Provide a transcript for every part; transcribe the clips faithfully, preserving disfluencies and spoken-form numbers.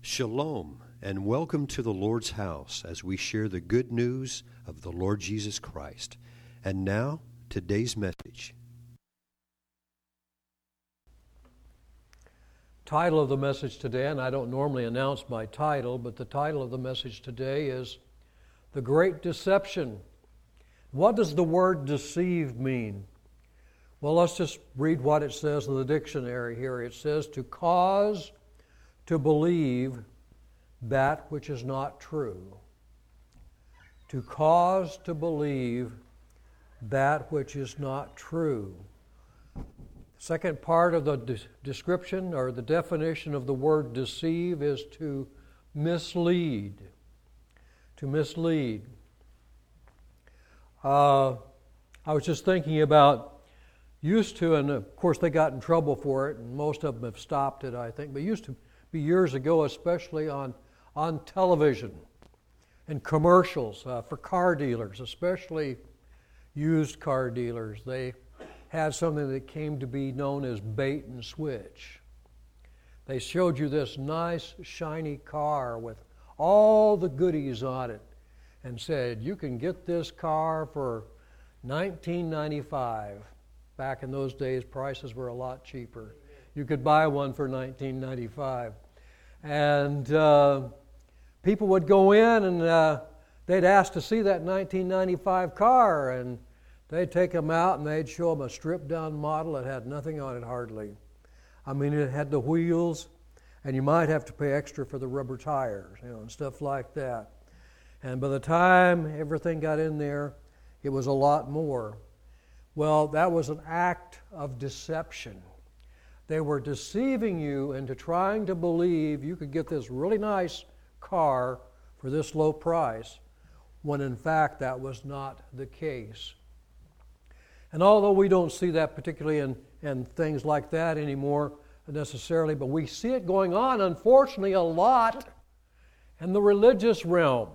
Shalom, and welcome to the Lord's house as we share the good news of the Lord Jesus Christ. And now, today's message. Title of the message today, and I don't normally announce my title, but the title of the message today is The Great Deception. What does the word deceive mean? Well, let's just read what it says in the dictionary here. It says to cause to believe that which is not true. To cause to believe that which is not true. Second part of the de- description or the definition of the word deceive is to mislead. To mislead. Uh, I was just thinking about, used to, and of course they got in trouble for it, and most of them have stopped it, I think, but used to be years ago, especially on, on television and commercials uh, for car dealers, especially used car dealers. They had something that came to be known as bait and switch. They showed you this nice, shiny car with all the goodies on it and said, you can get this car for nineteen ninety-five dollars. Back in those days, prices were a lot cheaper. You could buy one for nineteen ninety-five dollars. And uh, people would go in and uh, they'd ask to see that nineteen ninety-five car, and they'd take them out and they'd show them a stripped-down model that had nothing on it hardly. I mean, it had the wheels, and you might have to pay extra for the rubber tires, you know, and stuff like that. And by the time everything got in there, it was a lot more. Well, that was an act of deception. They were deceiving you into trying to believe you could get this really nice car for this low price, when in fact that was not the case. And although we don't see that particularly in, in things like that anymore necessarily, but we see it going on, unfortunately, a lot in the religious realm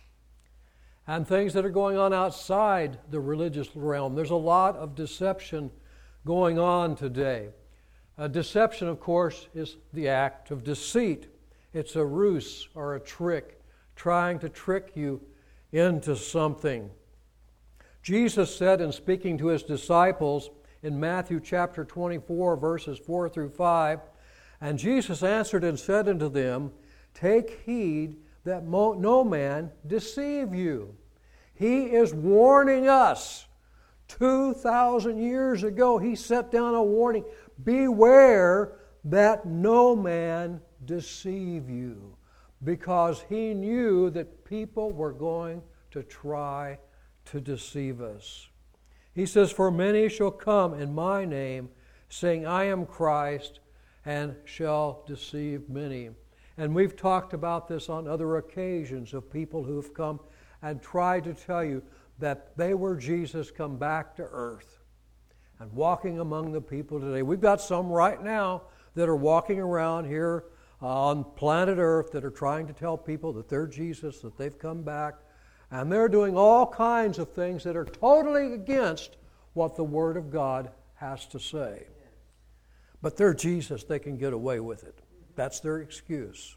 and things that are going on outside the religious realm. There's a lot of deception going on today. Uh, deception, of course, is the act of deceit. It's a ruse or a trick, trying to trick you into something. Jesus said in speaking to his disciples in Matthew chapter twenty-four, verses four through five, and Jesus answered and said unto them, take heed that mo- no man deceive you. He is warning us. two thousand years ago, he set down a warning. Beware that no man deceive you, because he knew that people were going to try to deceive us. He says, for many shall come in my name, saying, I am Christ, and shall deceive many. And we've talked about this on other occasions of people who have come and tried to tell you that they were Jesus come back to earth and walking among the people today. We've got some right now that are walking around here on planet Earth that are trying to tell people that they're Jesus, that they've come back, and they're doing all kinds of things that are totally against what the Word of God has to say. But they're Jesus, they can get away with it. That's their excuse.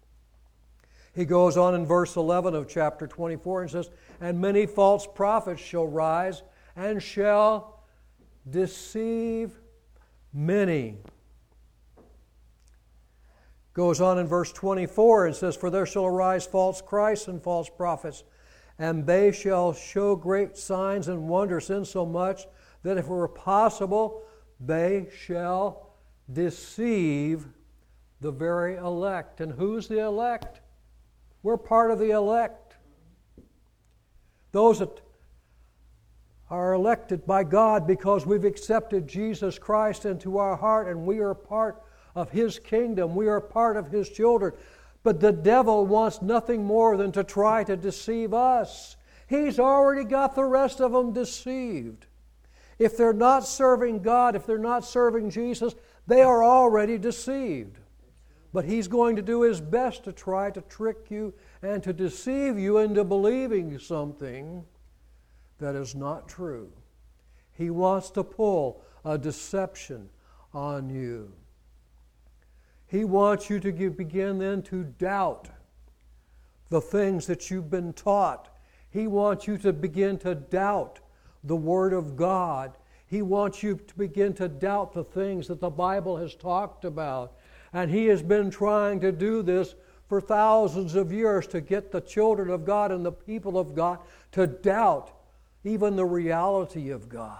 He goes on in verse eleven of chapter twenty-four and says, and many false prophets shall rise and shall deceive many. Goes on in verse twenty-four and says, for there shall arise false Christs and false prophets, and they shall show great signs and wonders, insomuch that if it were possible, they shall deceive the very elect. And who's the elect? We're part of the elect. Those that are elected by God because we've accepted Jesus Christ into our heart, and we are part of His kingdom. We are part of His children. But the devil wants nothing more than to try to deceive us. He's already got the rest of them deceived. If they're not serving God, if they're not serving Jesus, they are already deceived. But he's going to do his best to try to trick you and to deceive you into believing something that is not true. He wants to pull a deception on you. He wants you to give, begin then to doubt the things that you've been taught. He wants you to begin to doubt the Word of God. He wants you to begin to doubt the things that the Bible has talked about. And He has been trying to do this for thousands of years, to get the children of God and the people of God to doubt even the reality of God.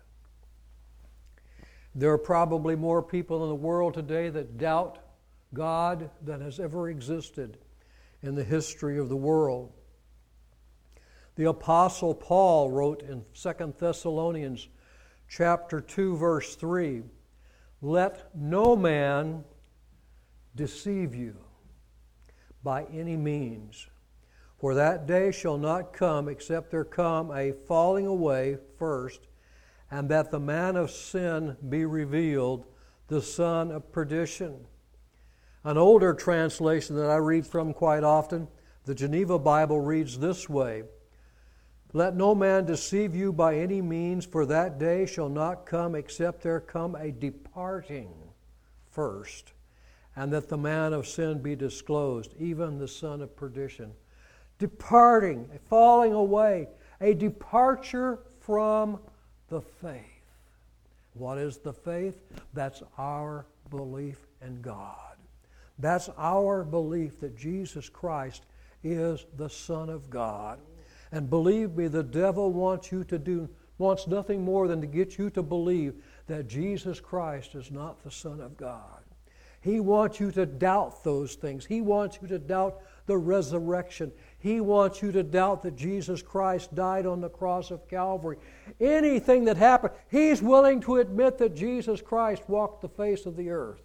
There are probably more people in the world today that doubt God than has ever existed in the history of the world. The Apostle Paul wrote in Second Thessalonians chapter two, verse three, "Let no man deceive you by any means, for that day shall not come except there come a falling away first, and that the man of sin be revealed, the son of perdition." An older translation that I read from quite often, the Geneva Bible, reads this way: "Let no man deceive you by any means, for that day shall not come except there come a departing first, and that the man of sin be disclosed, even the son of perdition." Departing, a falling away, a departure from the faith. What is the faith? That's our belief in God. That's our belief that Jesus Christ is the Son of God. And believe me, the devil wants you to do, wants nothing more than to get you to believe that Jesus Christ is not the Son of God. He wants you to doubt those things. He wants you to doubt the resurrection. He wants you to doubt that Jesus Christ died on the cross of Calvary. Anything that happened, he's willing to admit that Jesus Christ walked the face of the earth.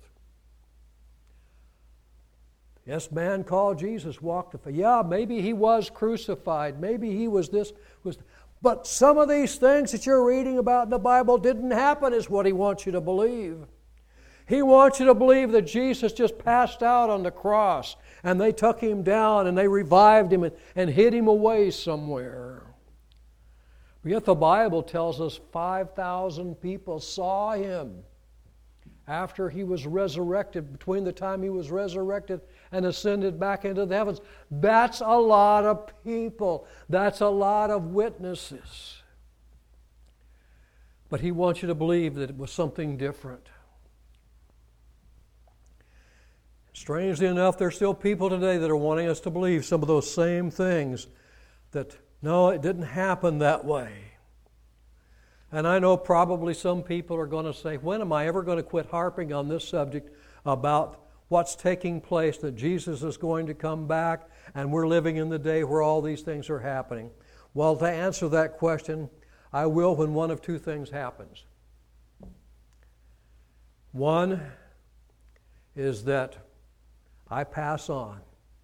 Yes, man called Jesus walked the face. Yeah, maybe he was crucified. Maybe he was this. was. But some of these things that you're reading about in the Bible didn't happen, is what he wants you to believe. He wants you to believe that Jesus just passed out on the cross and they took him down and they revived him and, and hid him away somewhere. But yet the Bible tells us five thousand people saw him after he was resurrected, between the time he was resurrected and ascended back into the heavens. That's a lot of people. That's a lot of witnesses. But he wants you to believe that it was something different. Strangely enough, there's still people today that are wanting us to believe some of those same things, that no, it didn't happen that way. And I know probably some people are going to say, when am I ever going to quit harping on this subject about what's taking place, that Jesus is going to come back and we're living in the day where all these things are happening? Well, to answer that question, I will when one of two things happens. One is that I pass on,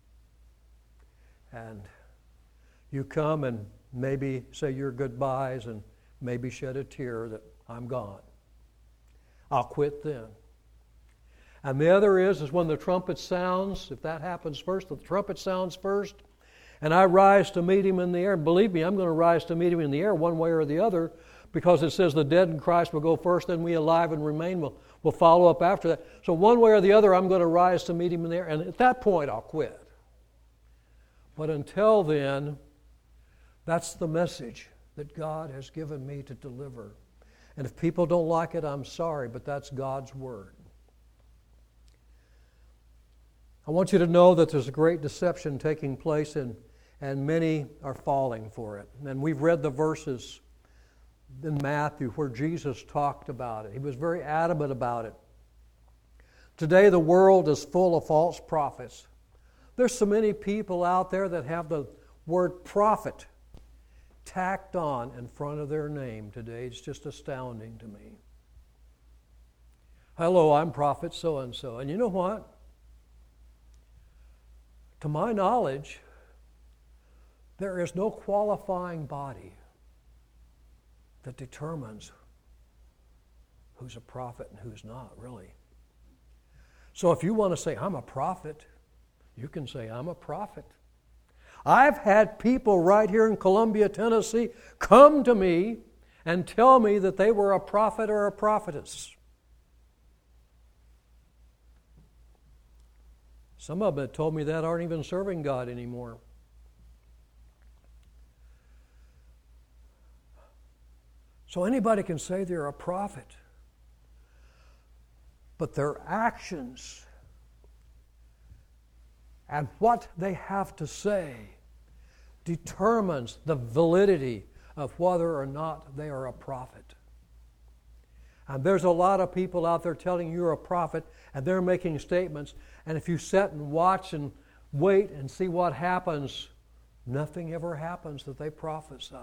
and you come and maybe say your goodbyes and maybe shed a tear that I'm gone. I'll quit then. And the other is, is when the trumpet sounds, if that happens first, the trumpet sounds first, and I rise to meet him in the air. And believe me, I'm going to rise to meet him in the air one way or the other, because it says the dead in Christ will go first, then we alive and remain will, will follow up after that. So one way or the other, I'm going to rise to meet him in the air, and at that point, I'll quit. But until then, that's the message that God has given me to deliver. And if people don't like it, I'm sorry, but that's God's Word. I want you to know that there's a great deception taking place, and, and many are falling for it. And we've read the verses in Matthew where Jesus talked about it. He was very adamant about it. Today the world is full of false prophets. There's so many people out there that have the word prophet tacked on in front of their name today. It's just astounding to me. Hello, I'm prophet so-and-so. And you know what? To my knowledge, there is no qualifying body that determines who's a prophet and who's not, really. So if you want to say, I'm a prophet, you can say, I'm a prophet. I've had people right here in Columbia, Tennessee, come to me and tell me that they were a prophet or a prophetess. Some of them that told me that aren't even serving God anymore. So anybody can say they're a prophet, but their actions and what they have to say determines the validity of whether or not they are a prophet. And there's a lot of people out there telling you you're a prophet, and they're making statements, and if you sit and watch and wait and see what happens, nothing ever happens that they prophesied.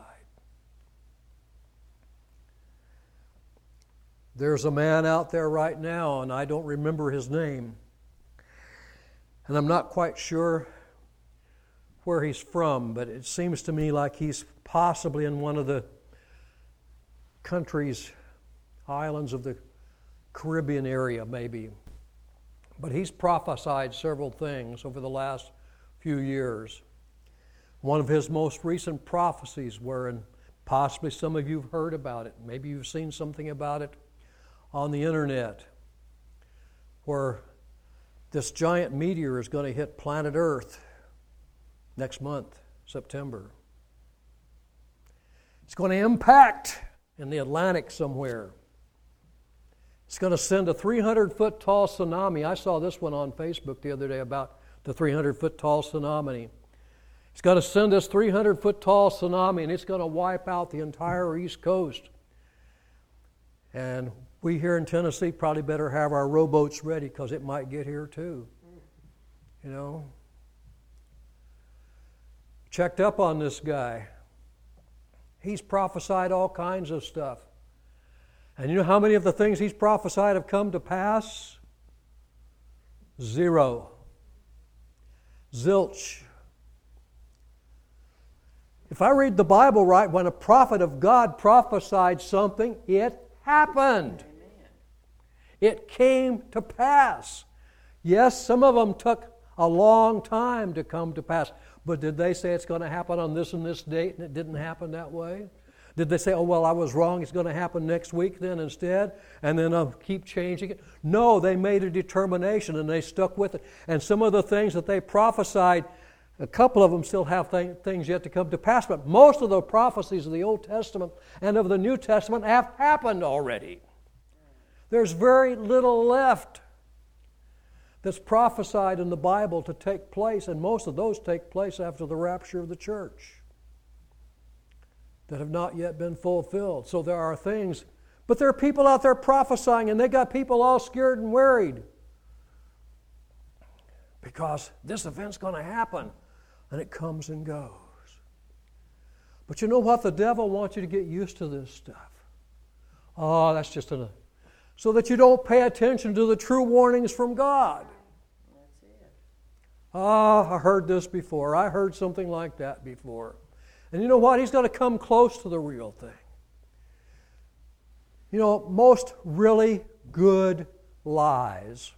There's a man out there right now, and I don't remember his name, and I'm not quite sure where he's from, but it seems to me like he's possibly in one of the countries, islands of the Caribbean area maybe. But he's prophesied several things over the last few years. One of his most recent prophecies were, and possibly some of you have heard about it, maybe you've seen something about it on the internet, where this giant meteor is going to hit planet Earth next month, September. It's going to impact in the Atlantic somewhere. It's going to send a three hundred foot tall tsunami. I saw this one on Facebook the other day about the three hundred foot tall tsunami. It's going to send this three hundred foot tall tsunami, and it's going to wipe out the entire East Coast. And we here in Tennessee probably better have our rowboats ready because it might get here too. You know? Checked up on this guy. He's prophesied all kinds of stuff. And you know how many of the things he's prophesied have come to pass? Zero. Zilch. If I read the Bible right, when a prophet of God prophesied something, it happened. Amen. It came to pass. Yes, some of them took a long time to come to pass. But did they say it's going to happen on this and this date and it didn't happen that way? Did they say, oh, well, I was wrong, it's going to happen next week then instead, and then I'll keep changing it? No, they made a determination and they stuck with it. And some of the things that they prophesied, a couple of them still have th- things yet to come to pass, but most of the prophecies of the Old Testament and of the New Testament have happened already. There's very little left that's prophesied in the Bible to take place, and most of those take place after the rapture of the church that have not yet been fulfilled. So there are things, but there are people out there prophesying, and they got people all scared and worried because this event's going to happen, and it comes and goes. But you know what? The devil wants you to get used to this stuff. Oh, that's just a... So that you don't pay attention to the true warnings from God. That's it. Oh, I heard this before. I heard something like that before. And you know what? He's going to come close to the real thing. You know, most really good lies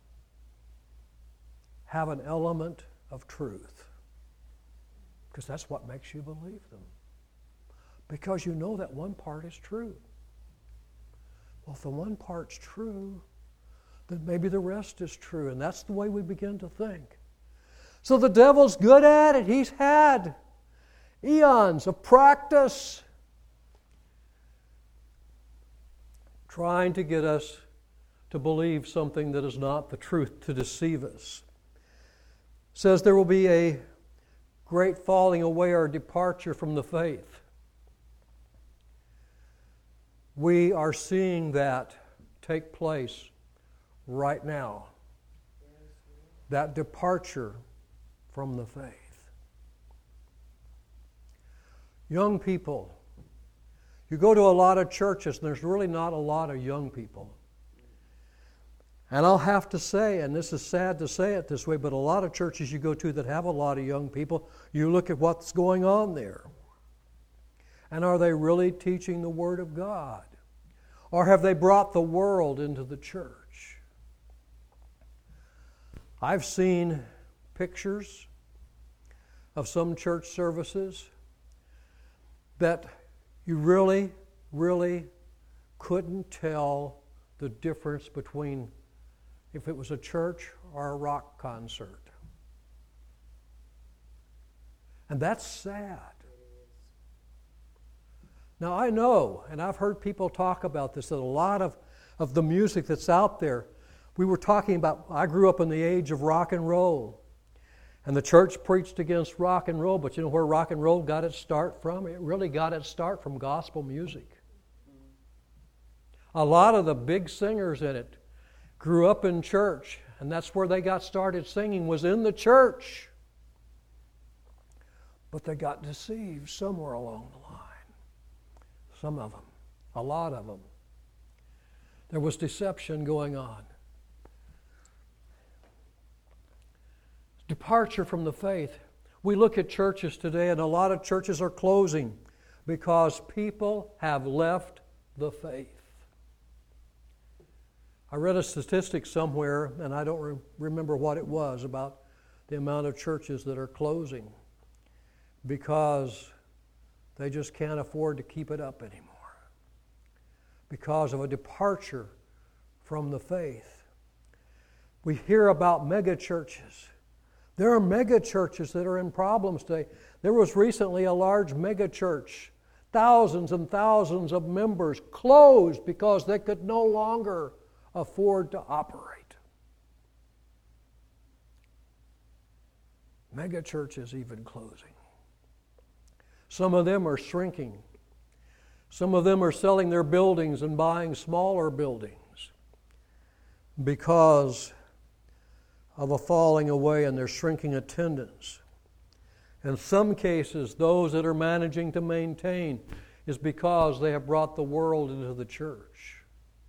have an element of truth. Because that's what makes you believe them. Because you know that one part is true. Well, if the one part's true, then maybe the rest is true. And that's the way we begin to think. So the devil's good at it. He's had eons of practice trying to get us to believe something that is not the truth, to deceive us. It says there will be a great falling away or departure from the faith. We are seeing that take place right now. That departure from the faith. Young people. You go to a lot of churches, and there's really not a lot of young people. And I'll have to say, and this is sad to say it this way, but a lot of churches you go to that have a lot of young people, you look at what's going on there. And are they really teaching the Word of God? Or have they brought the world into the church? I've seen pictures of some church services that you really, really couldn't tell the difference between if it was a church or a rock concert. And that's sad. Now I know, and I've heard people talk about this, that a lot of, of the music that's out there, we were talking about, I grew up in the age of rock and roll. And the church preached against rock and roll, but you know where rock and roll got its start from? It really got its start from gospel music. A lot of the big singers in it grew up in church, and that's where they got started singing, was in the church. But they got deceived somewhere along the line. Some of them, a lot of them. There was deception going on. Departure from the faith. We look at churches today, and a lot of churches are closing because people have left the faith. I read a statistic somewhere, and I don't re- remember what it was, about the amount of churches that are closing because they just can't afford to keep it up anymore because of a departure from the faith. We hear about mega churches. There are mega churches that are in problems today. There was recently a large mega church, thousands and thousands of members closed because they could no longer afford to operate. Mega churches even closing. Some of them are shrinking. Some of them are selling their buildings and buying smaller buildings because of a falling away and their shrinking attendance. In some cases, those that are managing to maintain is because they have brought the world into the church.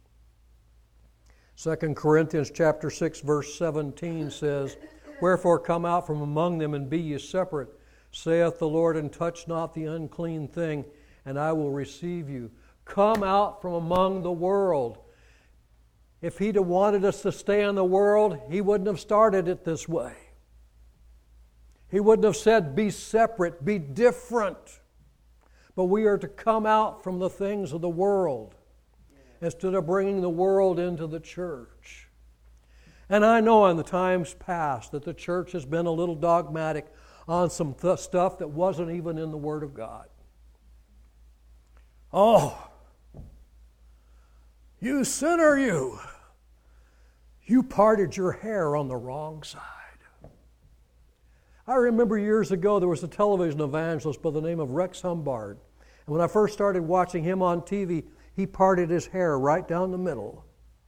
Second Corinthians chapter six, verse seventeen says, "Wherefore come out from among them and be ye separate, saith the Lord, and touch not the unclean thing, and I will receive you." Come out from among the world. If He'd have wanted us to stay in the world, He wouldn't have started it this way. He wouldn't have said, be separate, be different. But we are to come out from the things of the world instead of bringing the world into the church. And I know in the times past that the church has been a little dogmatic on some th- stuff that wasn't even in the Word of God. Oh, you sinner, you! You parted your hair on the wrong side. I remember years ago there was a television evangelist by the name of Rex Humbard. And when I first started watching him on T V, he parted his hair right down the middle.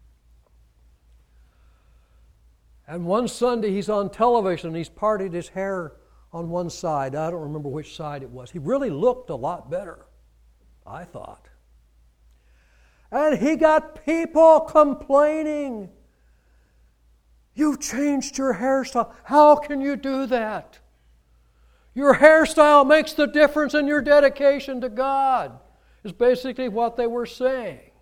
And one Sunday he's on television and he's parted his hair on one side. I don't remember which side it was. He really looked a lot better, I thought. And he got people complaining. You've changed your hairstyle. How can you do that? Your hairstyle makes the difference in your dedication to God, is basically what they were saying.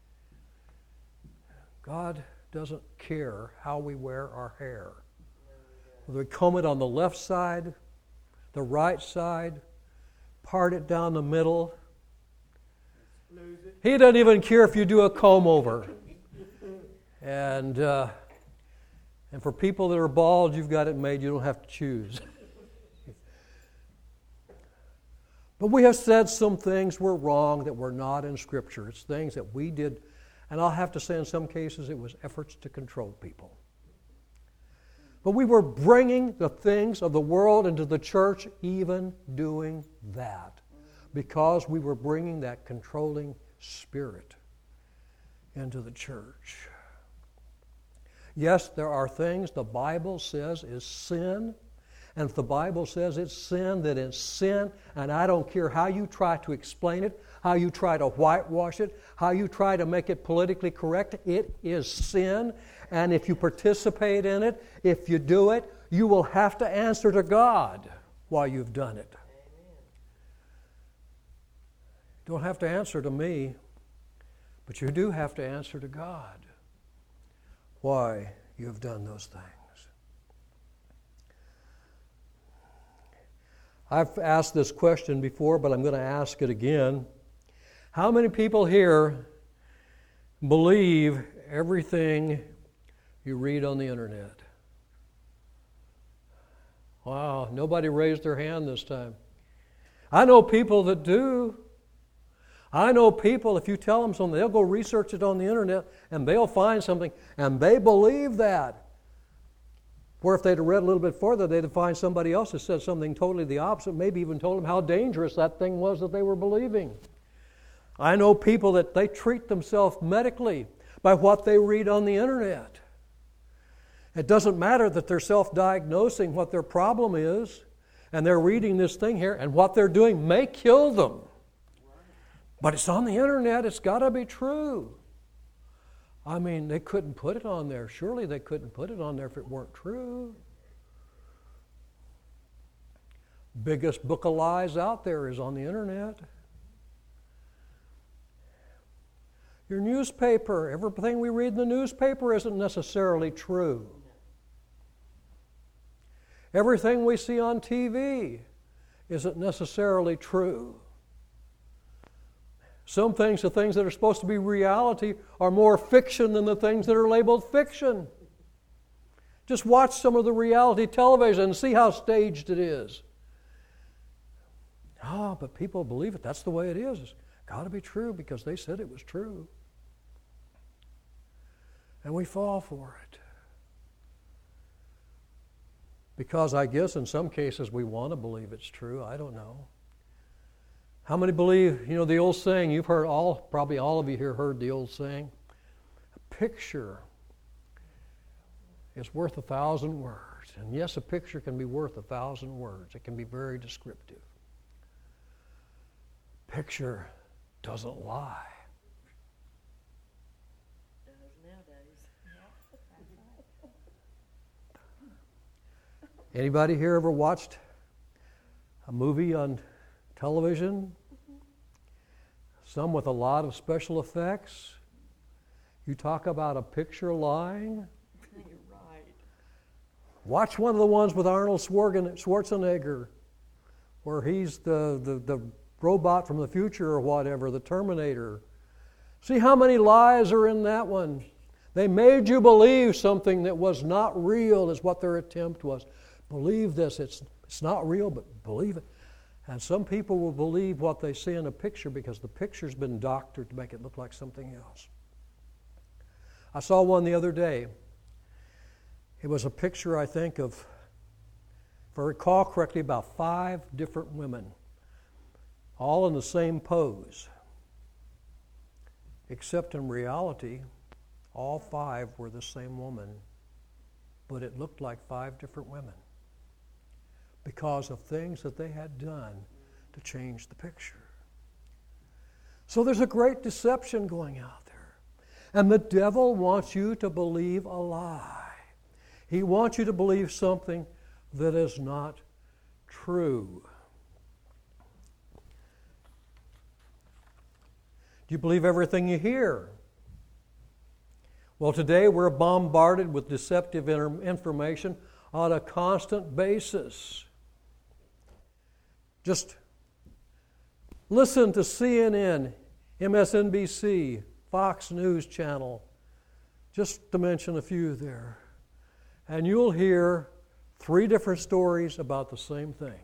God doesn't care how we wear our hair. Whether we comb it on the left side, the right side, part it down the middle. He doesn't even care if you do a comb over. And uh, and for people that are bald, you've got it made. You don't have to choose. But we have said some things were wrong that were not in Scripture. It's things that we did, and I'll have to say in some cases it was efforts to control people. But we were bringing the things of the world into the church, even doing that, because we were bringing that controlling spirit into the church. Yes, there are things the Bible says is sin, and if the Bible says it's sin, then it's sin, and I don't care how you try to explain it, how you try to whitewash it, how you try to make it politically correct, it is sin, and if you participate in it, if you do it, you will have to answer to God while you've done it. You don't have to answer to me, but you do have to answer to God why you have done those things. I've asked this question before, but I'm going to ask it again. How many people here believe everything you read on the internet? Wow, nobody raised their hand this time. I know people that do. I know people, if you tell them something, they'll go research it on the internet and they'll find something and they believe that. Where if they'd have read a little bit further, they'd have find somebody else that said something totally the opposite, maybe even told them how dangerous that thing was that they were believing. I know people that they treat themselves medically by what they read on the internet. It doesn't matter that they're self-diagnosing what their problem is, and they're reading this thing here, and what they're doing may kill them. But it's on the internet, it's got to be true. I mean, they couldn't put it on there. Surely they couldn't put it on there if it weren't true. Biggest book of lies out there is on the internet. Your newspaper, everything we read in the newspaper isn't necessarily true. Everything we see on T V isn't necessarily true. Some things, the things that are supposed to be reality, are more fiction than the things that are labeled fiction. Just watch some of the reality television and see how staged it is. Ah, oh, but people believe it. That's the way it is. It's got to be true because they said it was true. And we fall for it. Because I guess in some cases we want to believe it's true. I don't know. How many believe, you know, the old saying, you've heard all, probably all of you here heard the old saying, a picture is worth a thousand words. And yes, a picture can be worth a thousand words. It can be very descriptive. Picture doesn't lie. Does nowadays. Anybody here ever watched a movie on television? Some with a lot of special effects. You talk about a picture lying. You're right. Watch one of the ones with Arnold Schwarzenegger, where he's the, the, the robot from the future or whatever, the Terminator. See how many lies are in that one. They made you believe something that was not real is what their attempt was. Believe this. It's, it's not real, but believe it. And some people will believe what they see in a picture because the picture's been doctored to make it look like something else. I saw one the other day. It was a picture, I think, of, if I recall correctly, about five different women, all in the same pose. Except in reality, all five were the same woman, but it looked like five different women, because of things that they had done to change the picture. So there's a great deception going out there. And the devil wants you to believe a lie. He wants you to believe something that is not true. Do you believe everything you hear? Well, today we're bombarded with deceptive information on a constant basis. Just listen to C N N, M S N B C, Fox News Channel, just to mention a few there. And you'll hear three different stories about the same thing.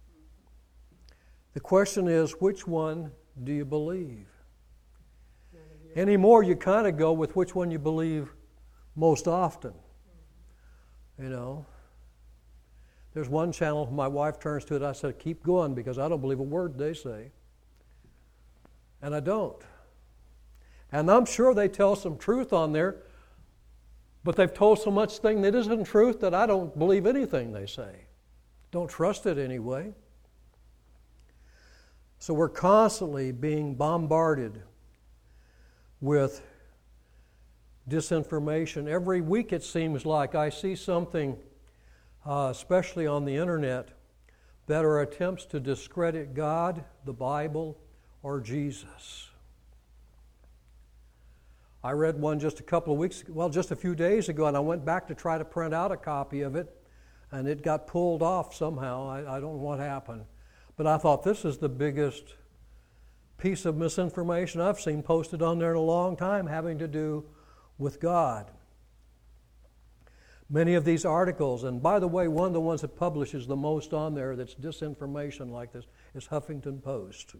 The question is, which one do you believe? Anymore, you kind of go with which one you believe most often. You know. There's one channel, my wife turns to it, I said, keep going because I don't believe a word they say. And I don't. And I'm sure they tell some truth on there, but they've told so much thing that isn't truth that I don't believe anything they say. Don't trust it anyway. So we're constantly being bombarded with disinformation. Every week it seems like I see something, uh, especially on the internet, that are attempts to discredit God, the Bible, or Jesus. I read one just a couple of weeks ago, well, just a few days ago, and I went back to try to print out a copy of it, and it got pulled off somehow. I, I don't know what happened. But I thought, this is the biggest piece of misinformation I've seen posted on there in a long time, having to do with God. Many of these articles, and by the way, one of the ones that publishes the most on there that's disinformation like this is Huffington Post.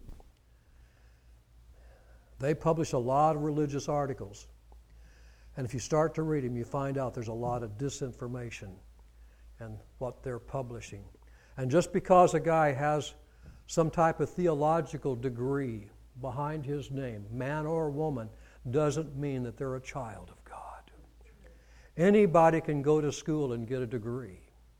They publish a lot of religious articles. And if you start to read them, you find out there's a lot of disinformation in what they're publishing. And just because a guy has some type of theological degree behind his name, man or woman, doesn't mean that they're a child of God. Anybody can go to school and get a degree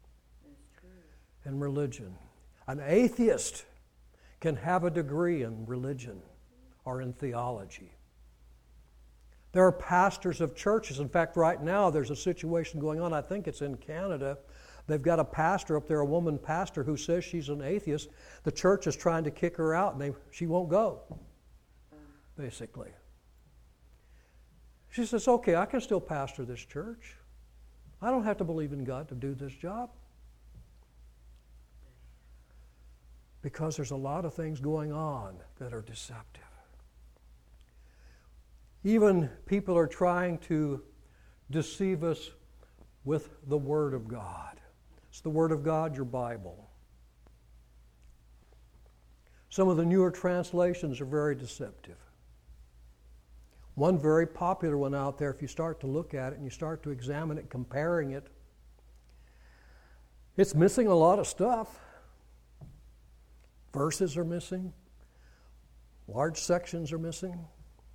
in religion. An atheist can have a degree in religion or in theology. There are pastors of churches. In fact, right now there's a situation going on, I think it's in Canada. They've got a pastor up there, a woman pastor, who says she's an atheist. The church is trying to kick her out, and they, she won't go, basically. She says, okay, I can still pastor this church. I don't have to believe in God to do this job. Because there's a lot of things going on that are deceptive. Even people are trying to deceive us with the Word of God. It's the Word of God, your Bible. Some of the newer translations are very deceptive. One very popular one out there, if you start to look at it and you start to examine it, comparing it, it's missing a lot of stuff. Verses are missing. Large sections are missing.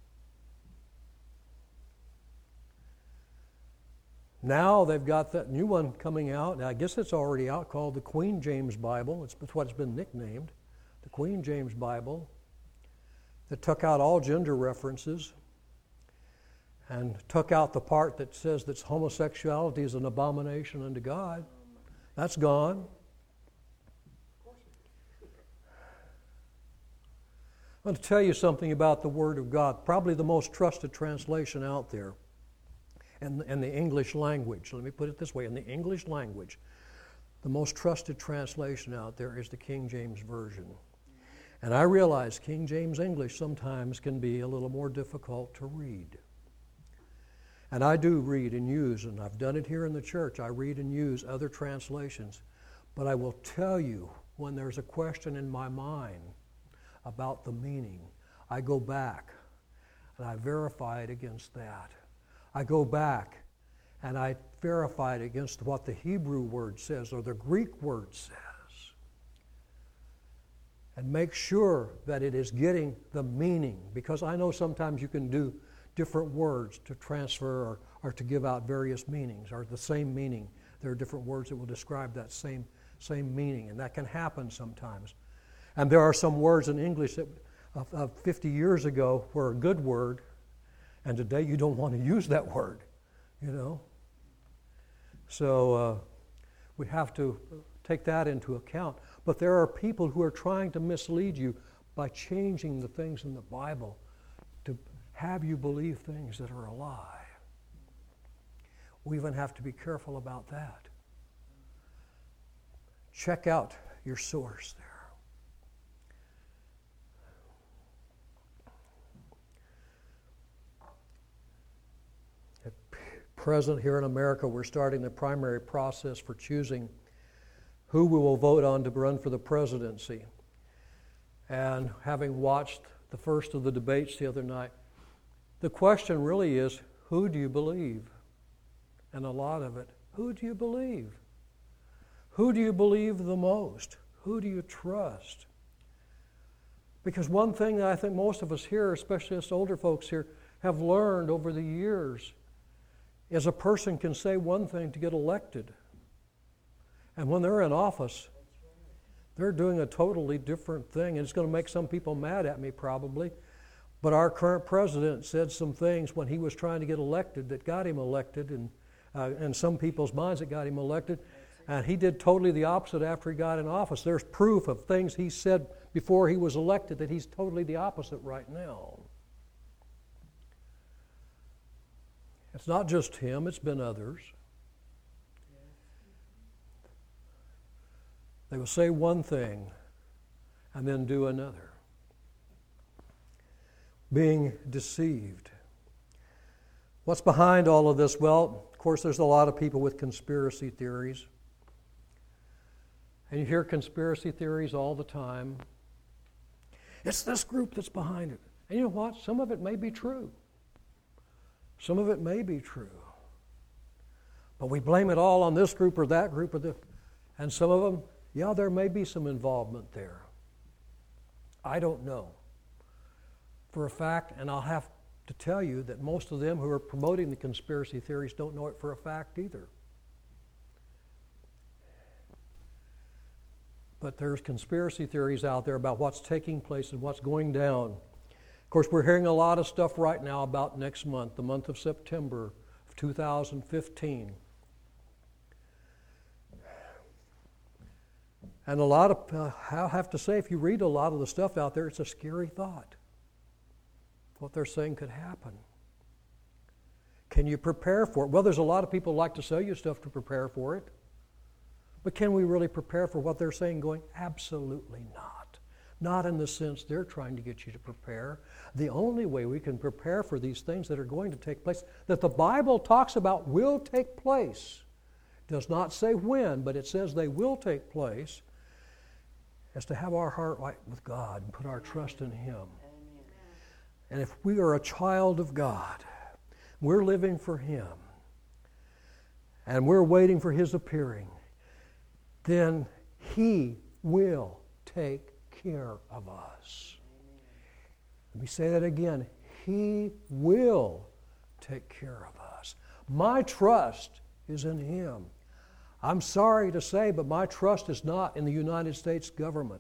Now they've got that new one coming out, and I guess it's already out, called the Queen James Bible. It's what it's been nicknamed, the Queen James Bible, that took out all gender references and took out the part that says that homosexuality is an abomination unto God. That's gone. I'm going to tell you something about the Word of God, probably the most trusted translation out there in, in the English language. Let me put it this way. In the English language, the most trusted translation out there is the King James Version. And I realize King James English sometimes can be a little more difficult to read. And I do read and use, and I've done it here in the church, I read and use other translations. But I will tell you, when there's a question in my mind about the meaning, I go back and I verify it against that. I go back and I verify it against what the Hebrew word says or the Greek word says. And make sure that it is getting the meaning. Because I know sometimes you can do different words to transfer or, or to give out various meanings, or the same meaning. There are different words that will describe that same, same meaning, and that can happen sometimes. And there are some words in English that of, of fifty years ago were a good word, and today you don't want to use that word, you know. So uh, we have to take that into account. But there are people who are trying to mislead you by changing the things in the Bible to have you believe things that are a lie. We even have to be careful about that. Check out your source there. At present, here in America, we're starting the primary process for choosing who we will vote on to run for the presidency. And having watched the first of the debates the other night, the question really is, who do you believe? And a lot of it, who do you believe? Who do you believe the most? Who do you trust? Because one thing that I think most of us here, especially us older folks here, have learned over the years is a person can say one thing to get elected. And when they're in office, they're doing a totally different thing. And it's going to make some people mad at me probably. But our current president said some things when he was trying to get elected that got him elected, and uh, in some people's minds that got him elected. And he did totally the opposite after he got in office. There's proof of things he said before he was elected that he's totally the opposite right now. It's not just him, it's been others. They will say one thing and then do another. Being deceived. What's behind all of this? Well, of course, there's a lot of people with conspiracy theories. And you hear conspiracy theories all the time. It's this group that's behind it. And you know what? Some of it may be true. Some of it may be true. But we blame it all on this group or that group or the, and some of them, yeah, there may be some involvement there. I don't know for a fact, and I'll have to tell you that most of them who are promoting the conspiracy theories don't know it for a fact either. But there's conspiracy theories out there about what's taking place and what's going down. Of course, we're hearing a lot of stuff right now about next month, the month of September of two thousand fifteen. And a lot of, uh, I have to say, if you read a lot of the stuff out there, it's a scary thought. What they're saying could happen. Can you prepare for it? Well, there's a lot of people who like to sell you stuff to prepare for it. But can we really prepare for what they're saying going? Absolutely not. Not in the sense they're trying to get you to prepare. The only way we can prepare for these things that are going to take place, that the Bible talks about will take place, does not say when, but it says they will take place, is to have our heart right with God and put our trust in Him. And if we are a child of God, we're living for Him, and we're waiting for His appearing, then He will take care of us. Let me say that again. He will take care of us. My trust is in Him. I'm sorry to say, but my trust is not in the United States government.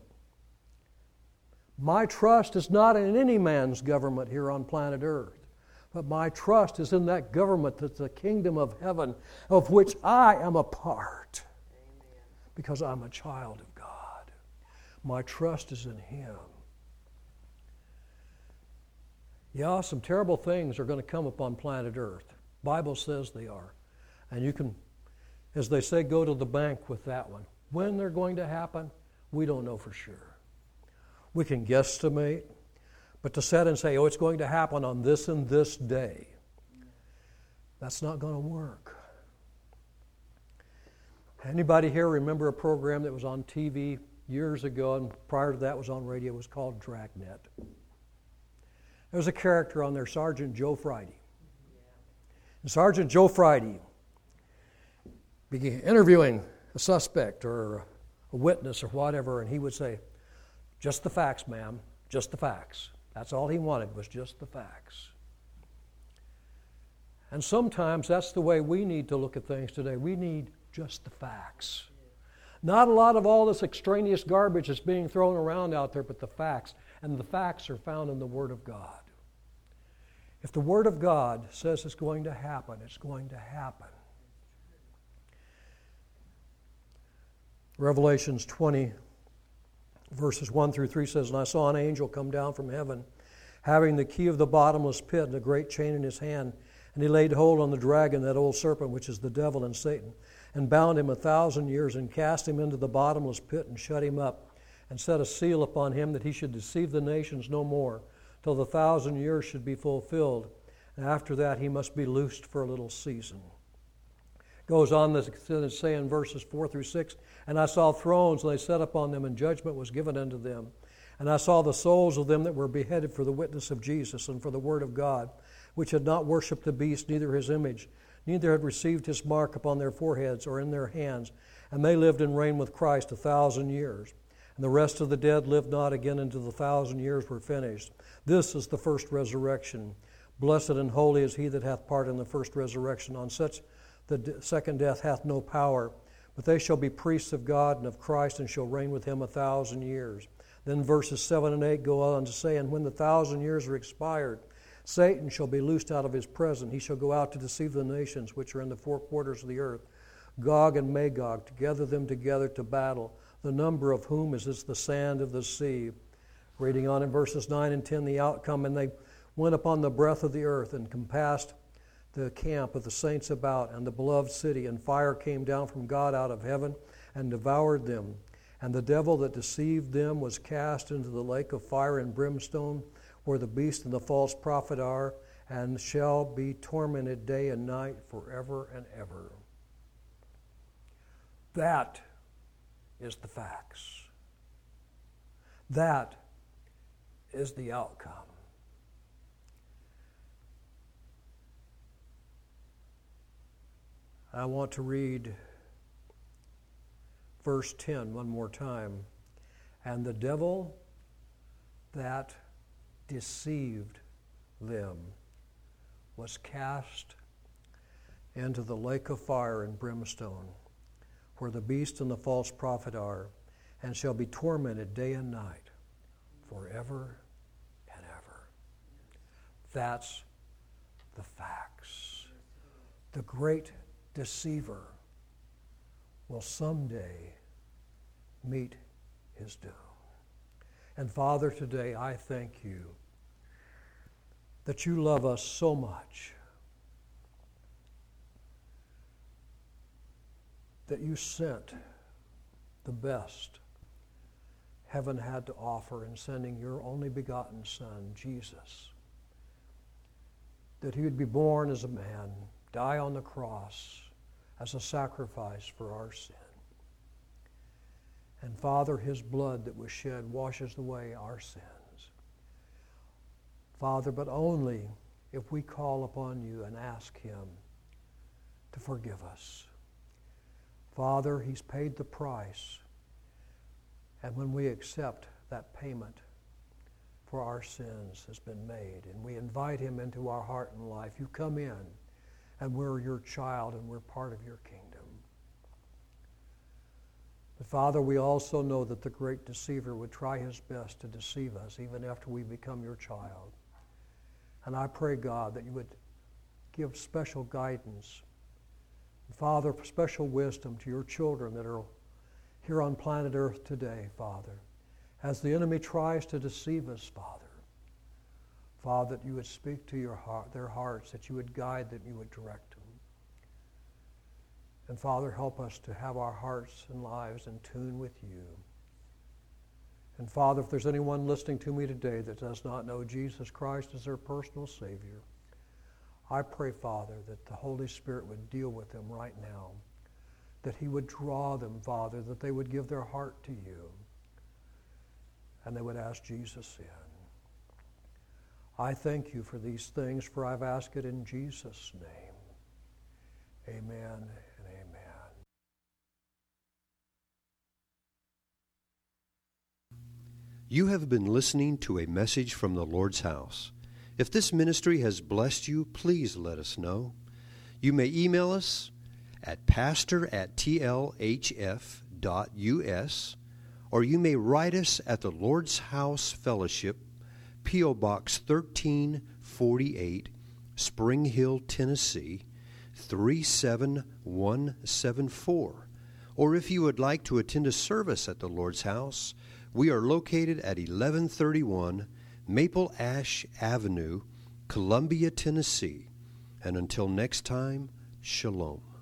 My trust is not in any man's government here on planet Earth. But my trust is in that government that's the kingdom of heaven, of which I am a part. Amen. Because I'm a child of God. My trust is in Him. Yeah, some terrible things are going to come upon planet Earth. The Bible says they are. And you can, as they say, go to the bank with that one. When they're going to happen, we don't know for sure. We can guesstimate, but to sit and say, oh, it's going to happen on this and this day, that's not going to work. Anybody here remember a program that was on T V years ago, and prior to that was on radio? It was called Dragnet. There was a character on there, Sergeant Joe Friday. And Sergeant Joe Friday began interviewing a suspect or a witness or whatever, and he would say, just the facts, ma'am, just the facts. That's all he wanted, was just the facts. And sometimes that's the way we need to look at things today. We need just the facts. Not a lot of all this extraneous garbage that's being thrown around out there, but the facts. And the facts are found in the Word of God. If the Word of God says it's going to happen, it's going to happen. Revelations twenty, verses one through three says, and I saw an angel come down from heaven, having the key of the bottomless pit and a great chain in his hand. And he laid hold on the dragon, that old serpent, which is the devil and Satan, and bound him a thousand years, and cast him into the bottomless pit, and shut him up, and set a seal upon him, that he should deceive the nations no more, till the thousand years should be fulfilled. And after that he must be loosed for a little season. Goes on to say in verses four through six, and I saw thrones, and they sat upon them, and judgment was given unto them. And I saw the souls of them that were beheaded for the witness of Jesus and for the word of God, which had not worshipped the beast, neither his image, neither had received his mark upon their foreheads or in their hands. And they lived and reigned with Christ a thousand years. And the rest of the dead lived not again until the thousand years were finished. This is the first resurrection. Blessed and holy is he that hath part in the first resurrection. On such the second death hath no power, but they shall be priests of God and of Christ, and shall reign with him a thousand years. Then verses seven and eight go on to say, and when the thousand years are expired, Satan shall be loosed out of his presence. He shall go out to deceive the nations which are in the four quarters of the earth, Gog and Magog, to gather them together to battle, the number of whom is as the sand of the sea. Reading on in verses nine and ten, the outcome, and they went upon the breadth of the earth, and compassed the camp of the saints about, and the beloved city, and fire came down from God out of heaven, and devoured them. And the devil that deceived them was cast into the lake of fire and brimstone, where the beast and the false prophet are, and shall be tormented day and night forever and ever. That is the facts. That is the outcome. I want to read verse ten one more time. And the devil that deceived them was cast into the lake of fire and brimstone, where the beast and the false prophet are, and shall be tormented day and night forever and ever. That's the facts. The great deceiver will someday meet his doom. And Father, today I thank you that you love us so much that you sent the best heaven had to offer in sending your only begotten Son, Jesus, that he would be born as a man, die on the cross as a sacrifice for our sin. And Father, his blood that was shed washes away our sins. Father, but only if we call upon you and ask him to forgive us. Father, he's paid the price. And when we accept that payment for our sins has been made, and we invite him into our heart and life, you come in, and we're your child, and we're part of your kingdom. But Father, we also know that the great deceiver would try his best to deceive us even after we become your child. And I pray, God, that you would give special guidance, Father, special wisdom to your children that are here on planet Earth today, Father, as the enemy tries to deceive us, Father. Father, that you would speak to your heart, their hearts, that you would guide them, you would direct them. And Father, help us to have our hearts and lives in tune with you. And Father, if there's anyone listening to me today that does not know Jesus Christ as their personal Savior, I pray, Father, that the Holy Spirit would deal with them right now, that he would draw them, Father, that they would give their heart to you, and they would ask Jesus in. I thank you for these things, for I've asked it in Jesus' name. Amen and amen. You have been listening to a message from the Lord's house. If this ministry has blessed you, please let us know. You may email us at pastor at t l h f dot u s, or you may write us at the Lord's House Fellowship, P O Box thirteen forty-eight, Spring Hill, Tennessee, three seven one seven four. Or if you would like to attend a service at the Lord's House, we are located at eleven thirty-one Maple Ash Avenue, Columbia, Tennessee. And until next time, shalom.